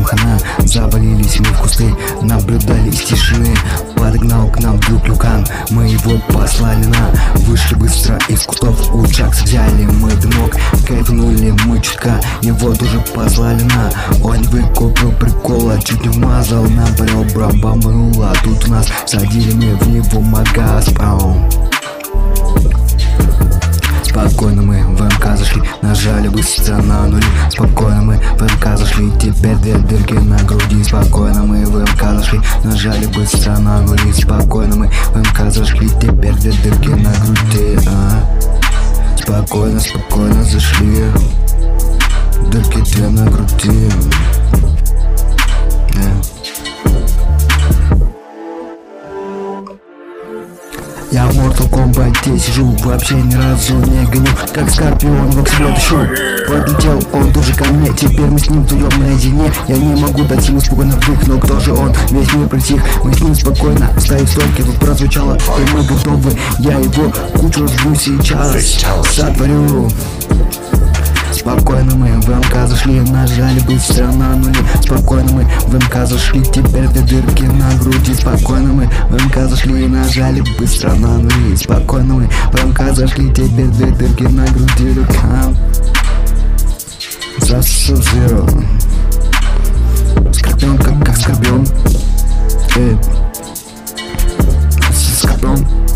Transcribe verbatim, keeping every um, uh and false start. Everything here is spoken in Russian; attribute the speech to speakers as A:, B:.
A: хана. Завалились мы в кусты, наблюдали из тишины. Подогнал к нам вдруг Люкан, мы его послали на. Вышли быстро из кустов, у Джакса взяли мы дымок. Кайфнули мы чутка, его тоже послали на. Он выкупил прикола, чуть не вмазал нам по ребра, бомбануло. Тут у нас садили мы в него магаз. Пау. Спокойно мы в МК зашли, нажали быстро на нули. Спокойно мы в МК зашли, теперь две дырки на груди. Спокойно мы в МК зашли, нажали быстро на нули. Спокойно мы в МК зашли, теперь две дырки на груди. а? Спокойно, спокойно зашли, дырки две на груди. yeah. Я в Mortal Kombat сижу, вообще ни разу не гоню, как Скорпион в оксидло тащу. Подлетел он тоже ко мне, теперь мы с ним вдвоем наедине. Я не могу дать ему спокойно вдох, но кто же он? Весь мир притих, мы с ним спокойно вставив стойки. Тут прозвучало, и мы готовы, я его кучу жду сейчас, сотворю. Спокойно мы в МК зашли, нажали быстро на нули. Спокойно мы в МК зашли, теперь две дырки на груди. Спокойно мы в МК зашли, нажали быстро на нули. Спокойно мы в МК зашли, теперь две дырки на груди. Рукам за Sub-Zero. Скорпион как, как Скорпион. Эй, Скорпион.